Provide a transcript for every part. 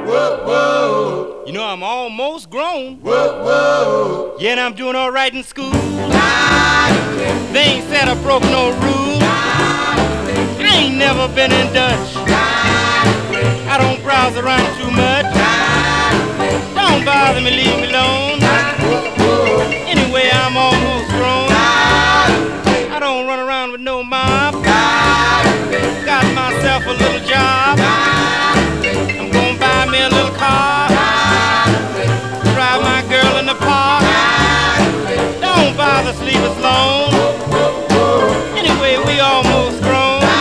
You know I'm almost grown. Yeah, and I'm doing all right in school. They ain't said I broke no rules. I ain't never been in Dutch. I don't browse around too much. Don't bother me, leave me alone. Anyway, I'm almost grown. I don't run around with no mob. Got myself a little job. I'm gonna buy me a little car. Drive my girl in the park. Don't bother, sleep us alone. Anyway, we almost grown.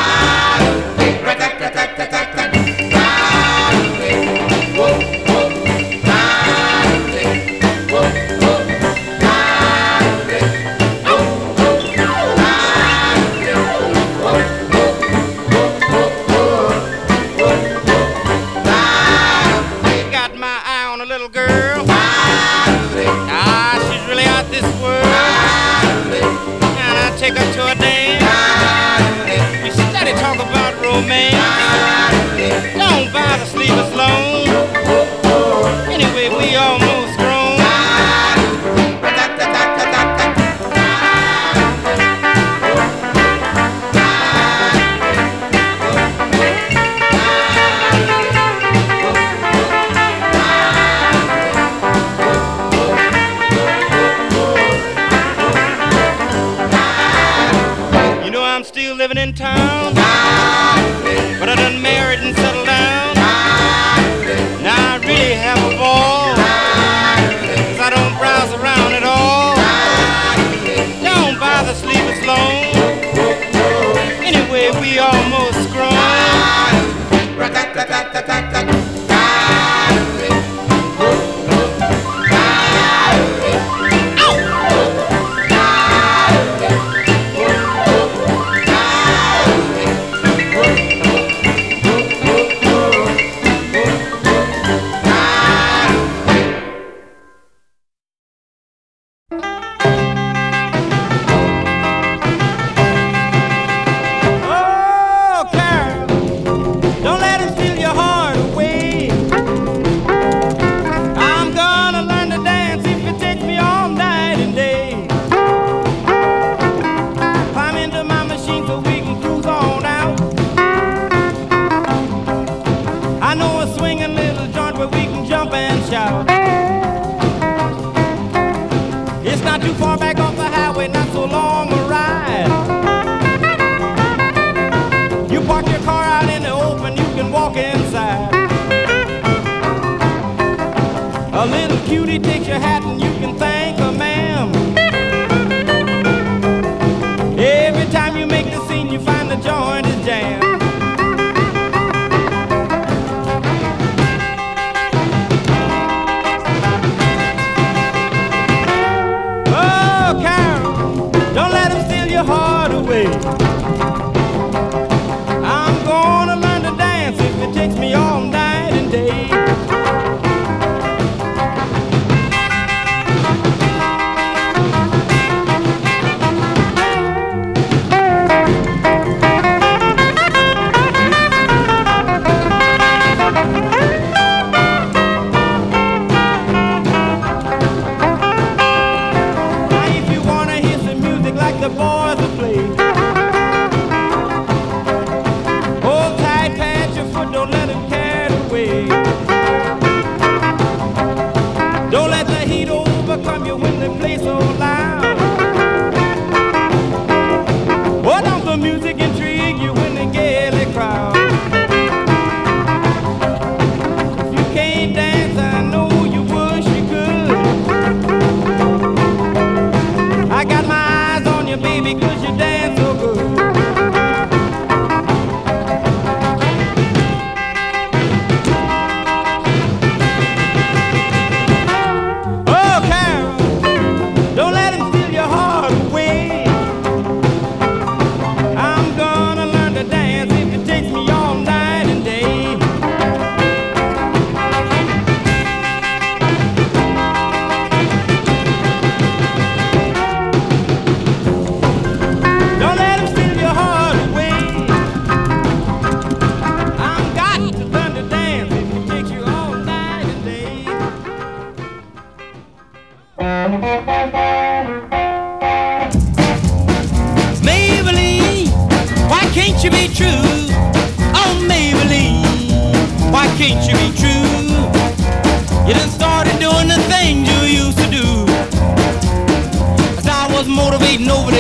Take her to a dance. We steady talk about romance. Don't bother, sleep us alone. Anyway, we almost grown. Living in town, but I done married and settled down. Now I really have a ball, 'cause I don't browse around at all. Don't bother, sleep us alone. Anyway, we almost grown.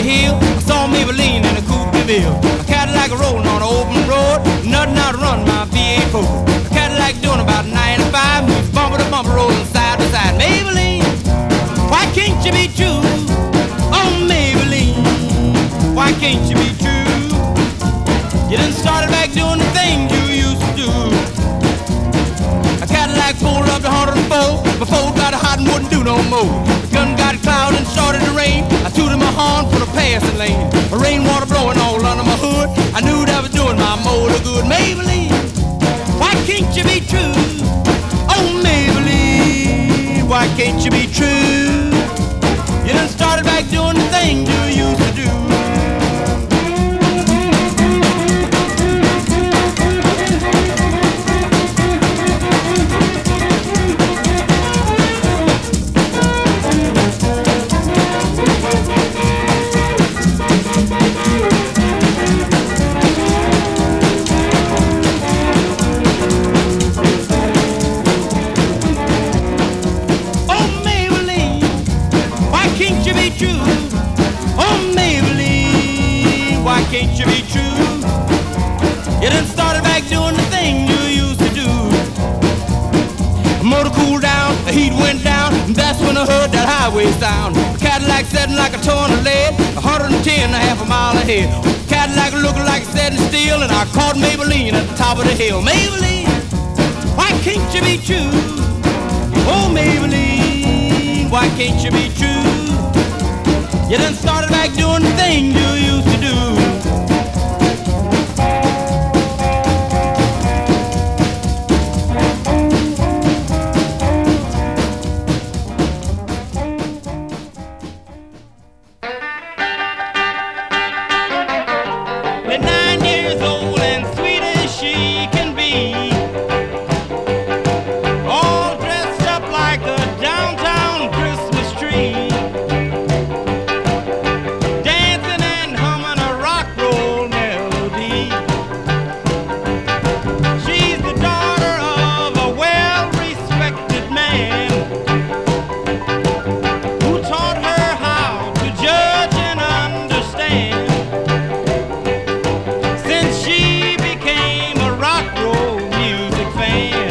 hill, I saw Maybelline in a coupe de ville. A Cadillac rolling on an open road, nothing out to run my V8 Ford. A Cadillac doing about 95, moves bumper to bumper, rolling side to side. Maybelline, why can't you be true? Oh, Maybelline, why can't you be true? You done started back doing the things you used to do. A Cadillac pulled up to 104, before it got hot and wouldn't do no more. The gun got cloud and started to rain. I tooted my horn for the passing lane. The rainwater blowing all under my hood. I knew that was doing my motor good. Maybelline, why can't you be true? Oh, Maybelline, why can't you be true? You done started back doing the things you used to do. Can't you be true? You done started back doing the thing you used to do. The motor cooled down, the heat went down, and that's when I heard that highway sound. The Cadillac setting like a ton of lead, 110 a half a mile ahead. Cadillac looking like it's setting still, and I caught Maybelline at the top of the hill. Maybelline, why can't you be true? Oh, Maybelline, why can't you be true? You done started back doing the thing you used to do. At 9 years old and sweet as she can be, all dressed up like a downtown Christmas tree, dancing and humming a rock roll melody. She's the daughter of a well-respected man who taught her how to judge and understand. Since she became a rock roll music fan,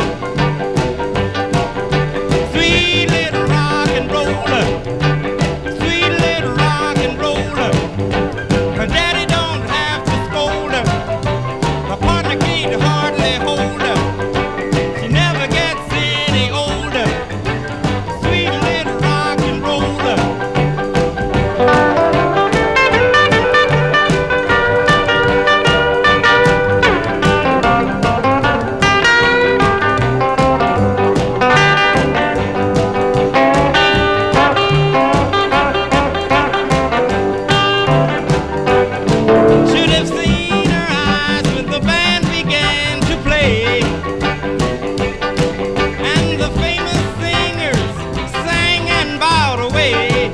sweet little rock and roller, sweet little rock and roller. Her daddy don't have to scold her, her partner can't hardly hold her. She never gets any older, sweet little rock and roller. Should have seen her eyes when the band began to play, and the famous singers sang and bowed away.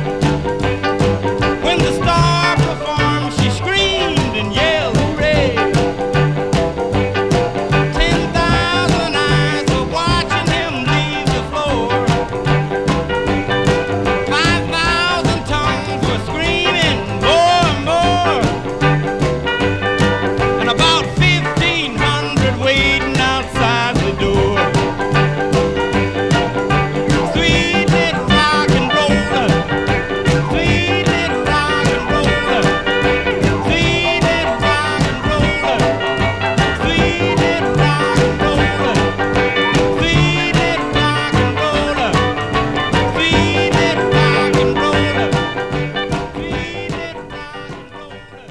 When the star performed, she screamed and yelled hooray. 10,000 eyes were watching him leave the floor. 5,000 tongues were screaming more and more, and about 1,500 waiting outside the door. Sweet little rock and roller, sweet little rock and roller, sweet little rock and roller, sweet little rock and roller, sweet little rock and roller, sweet little rock and roller, sweet little rock and roller.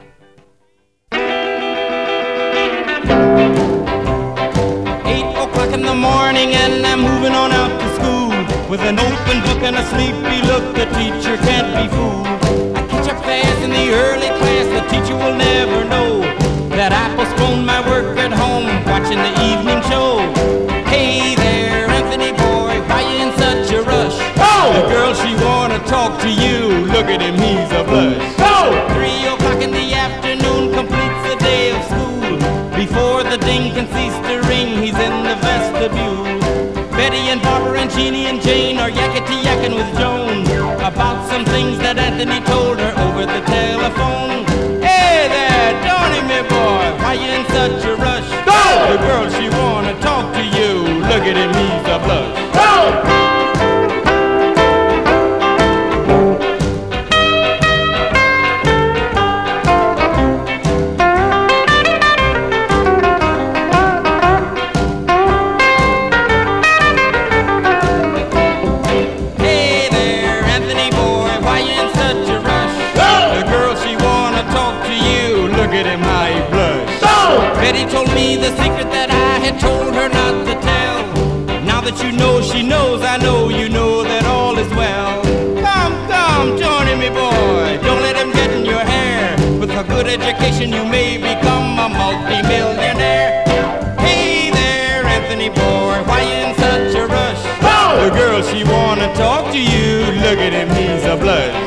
8 o'clock in the morning and I'm moving on out to school. With an open book and a sleepy look, the teacher can't be fooled. I catch up fast in the early class, the teacher will never know that I postponed my work at home watching the evening show. Hey there, Anthony boy, why you in such a rush? Oh! The girl, she wanna talk to you, look at him, he's a blush. Oh! 3 o'clock in the afternoon completes the day of school. Before the ding can cease to ring, he's in the vestibule. Betty and Barbara and Jeannie and Jane are yakety-yakking with Joan about some things that Anthony told her over telephone. Hey there, Johnny, me boy, why you in such a rush? Go! The girl, she wanna talk to you. Look at him, he's a blush. Go! Betty told me the secret that I had told her not to tell. Now that you know she knows, I know you know that all is well. Come, come, Johnny, me boy, don't let him get in your hair. With a good education you may become a multi-millionaire. Hey there, Anthony boy, why you in such a rush? The girl, she wanna talk to you. Look at him, he's a blush.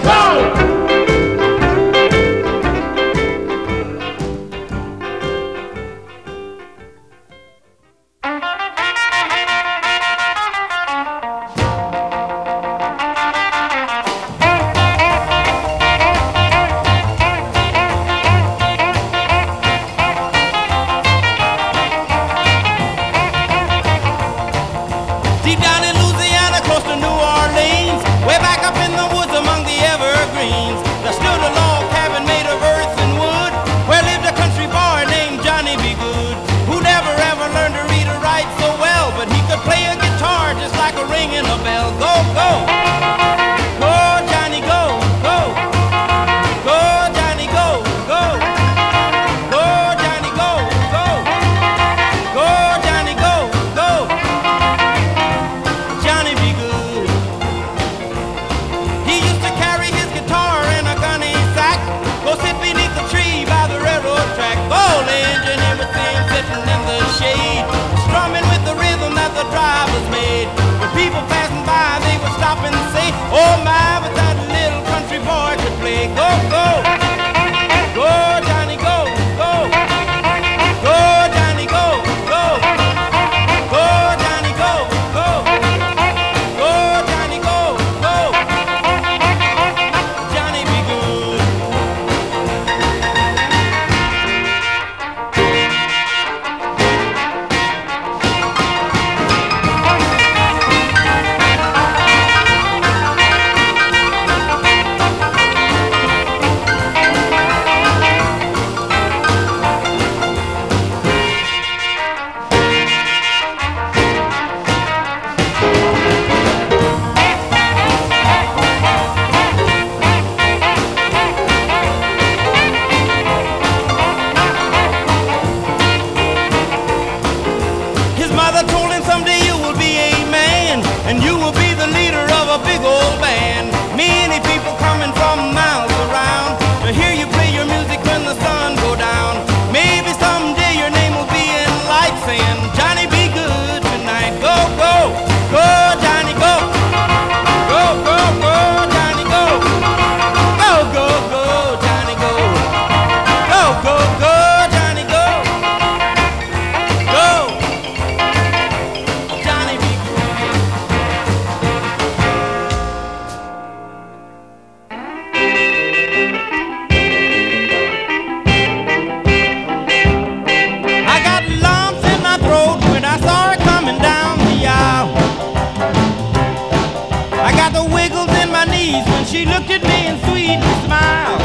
She looked at me and sweetly smiled.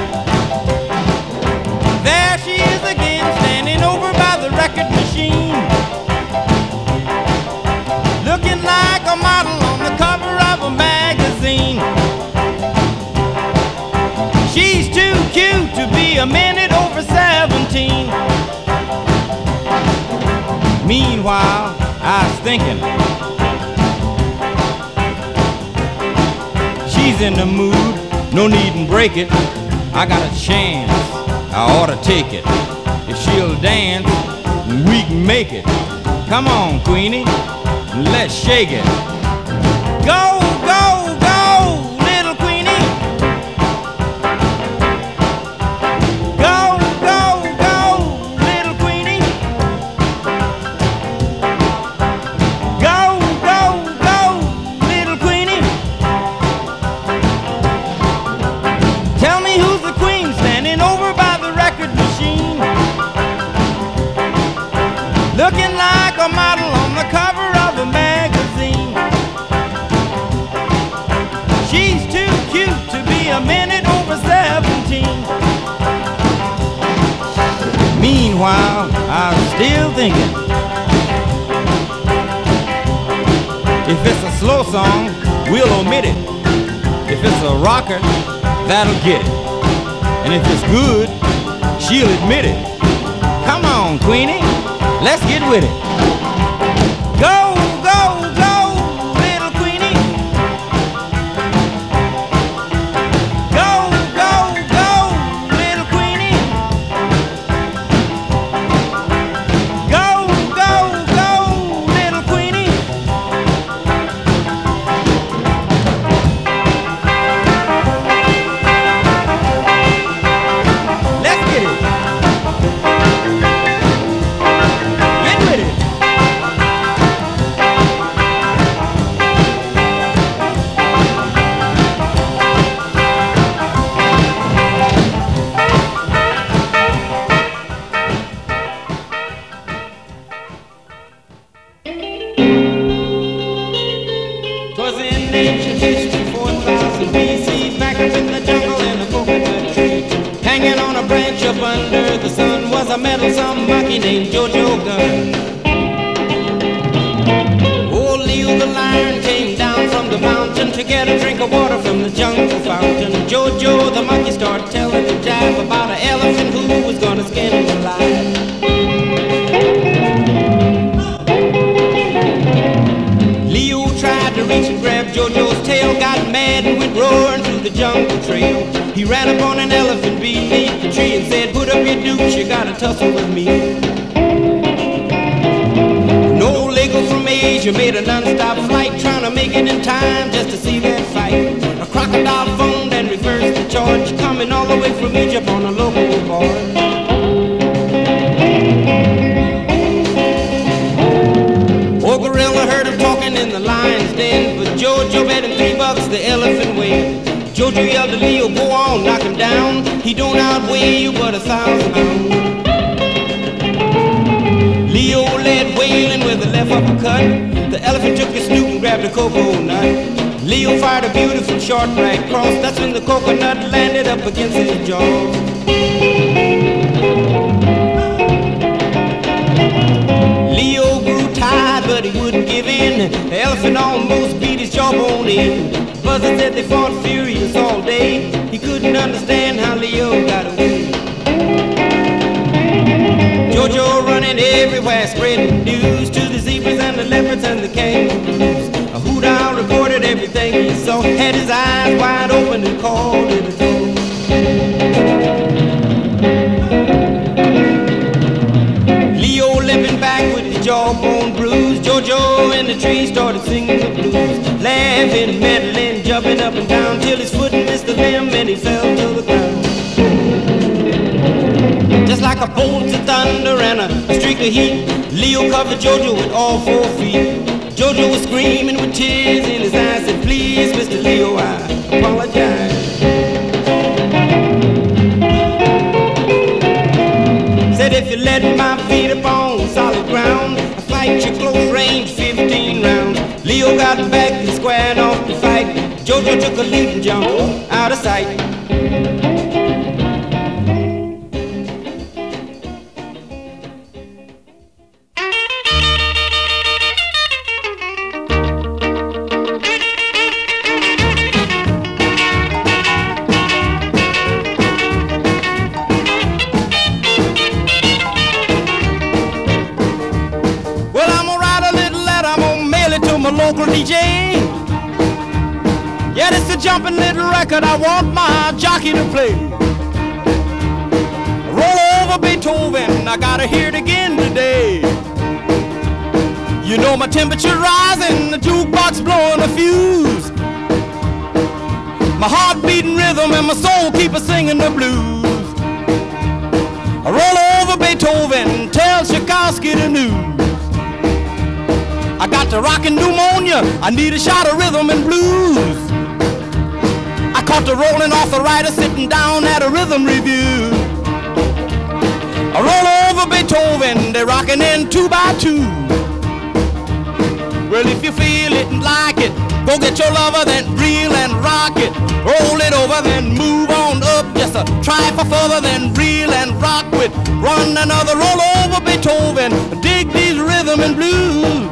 There she is again, standing over by the record machine, looking like a model on the cover of a magazine. She's too cute to be a minute over 17. Meanwhile, I was thinking, she's in the mood, no need to break it. I got a chance, I ought to take it. If she'll dance, we can make it. Come on, Queenie, let's shake it. Go, go, go, little Queenie. Go, go, go, little Queenie. Go, go, go, little Queenie. Tell me who's the a model on the cover of a magazine. She's too cute to be a minute over 17. Meanwhile, I'm still thinking, if it's a slow song, we'll omit it. If it's a rocker, that'll get it. And if it's good, she'll admit it. Come on, Queenie, let's get with it. Go, go, go, little Queenie. Go, go, go, little Queenie. Go, go, go, little Queenie. Let's get it. Get with it. Twas in ancient history, 4000 BC, back up in the jungle in a coconut tree. Hanging on a branch up under the sun was a meddlesome monkey named Jojo Gunn. Old Leo the lion came down from the mountain to get a drink of water from the jungle fountain. Jojo the monkey started telling the jive about an elephant who was gonna skin him alive. Leo tried to reach and grab Jojo's tail, got mad and went roaring through the jungle trail. He ran up on an elephant beneath the tree and said, put up your dukes, you gotta tussle with me. An old Lego from Asia made a non-stop flight, trying to make it in time just to see that fight. A crocodile phoned and reversed the charge, coming all the way from Egypt on a local barge. Old gorilla heard him talking in the lion's den, but Jojo bet him $3 the elephant weighed. Jojo yelled to Leo, go on, knock him down. He don't outweigh you but 1,000 pounds. Leo led wailing with a left uppercut. The elephant took his snoot and grabbed a cocoa nut. Leo fired a beautiful short right cross. That's when the coconut landed up against his jaw. Leo grew tired, but he wouldn't give in. The elephant almost beat his jawbone in. Buzzard said they fought furious all day. He couldn't understand how Leo got away. Jojo running everywhere, spreading news to the zebras and the leopards and the kangaroos. A hoot owl reported everything he saw, had his eyes wide open and called it a zoo. Leo limping back with his jawbone bruised. Jojo in the tree started singing the blues, laughing, meddling, jumping up and down till his foot missed the limb and he fell to the ground. Just like a bolt of thunder and a streak of heat, Leo covered Jojo with all 4 feet. Jojo was screaming with tears in his eyes, said, please, Mr. Leo, I apologize. Said, if you let my feet upon solid ground, I'll fight you close range 15 rounds. Leo got back and squared off the fight. Jojo took a leap and jumped out of sight. Local DJ. Yeah, this is a jumping little record I want my jockey to play. Roll over Beethoven, I gotta hear it again today. You know my temperature rising, the jukebox blowing a fuse. My heart beating rhythm and my soul keep a singing the blues. I roll over Beethoven, tell Tchaikovsky the news. I got the rockin' pneumonia, I need a shot of rhythm and blues. I caught the rolling arthritis sitting down at a rhythm review. I roll over Beethoven, they're rockin' in 2 by 2. Go get your lover, then reel and rock it. Roll it over, then move on up. Just a try for further, then reel and rock with one another. Roll over Beethoven, dig these rhythm and blues.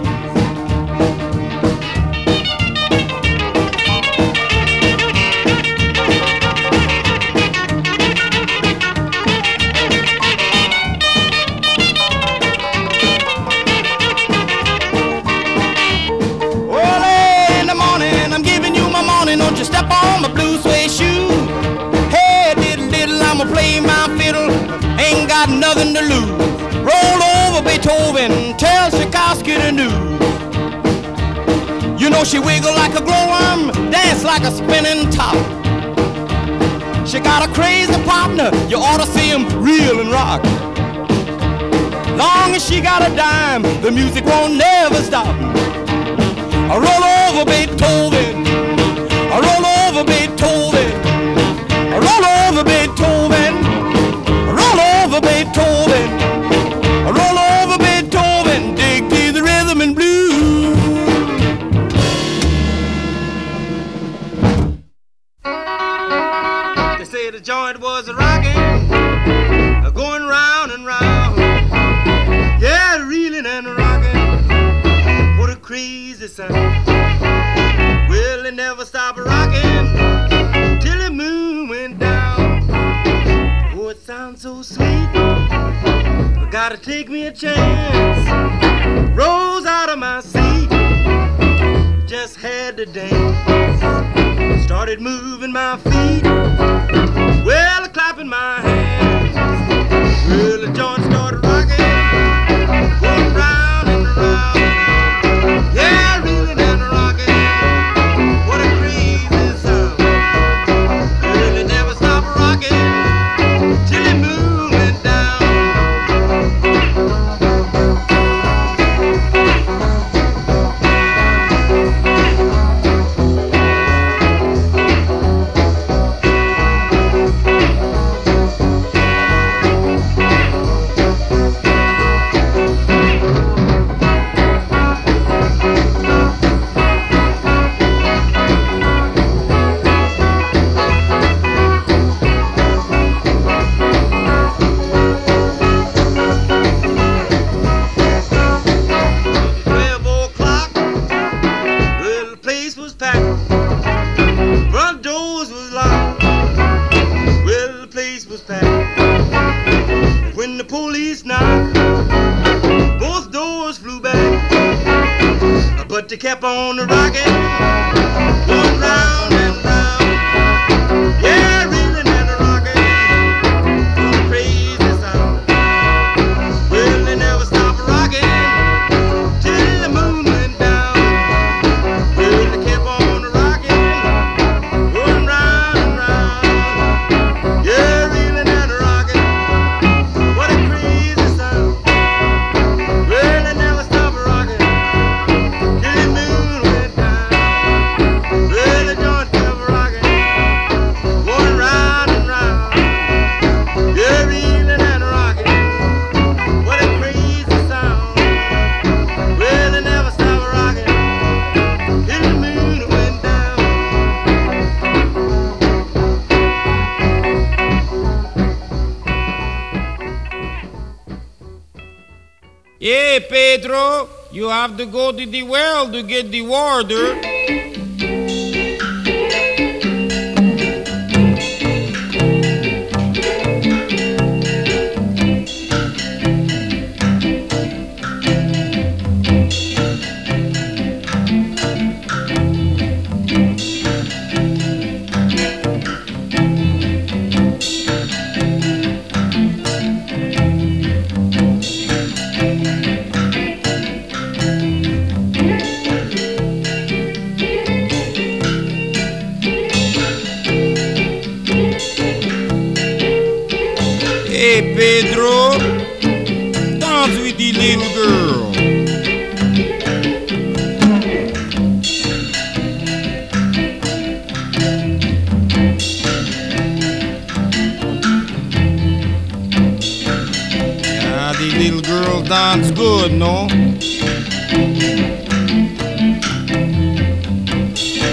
Don't you step on my blue suede shoe. Hey, diddle diddle, I'ma play my fiddle. Ain't got nothing to lose. Roll over Beethoven, tell Tchaikovsky to do. You know she wiggle like a glowworm, dance like a spinning top. She got a crazy partner, you ought to see him reel and rock. Long as she got a dime, the music won't never stop. I roll over Beethoven, I roll over Beethoven, I roll over Beethoven, I roll over Beethoven, I roll over Beethoven, dig to the rhythm and blues. They say the joint was rocking, going round and round. Yeah, reeling and rocking, what a crazy sound. Well, they never stopped rocking till the moon went down. Oh, it sounds so sweet, I gotta take me a chance. Rose out of my seat, just had to dance. Started moving my feet, well, clapping my hands. Well, the joint started rocking, going round and round. Yeah, reeling and rocking. But they kept on rocking, going round and round. Yeah, reeling and rocking, what a crazy sound. Well, they never stopped rocking till the moon went down. Well, they kept on rocking, going round and round. Yeah, reeling and rocking, what a crazy sound. Well, they never stopped rocking. Hey, Pedro, you have to go to the well to get the water. Hey, Pedro, dance with the little girl. Yeah, the little girl dance good, no?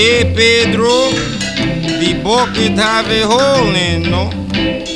Hey Pedro, the bucket have a hole in, no?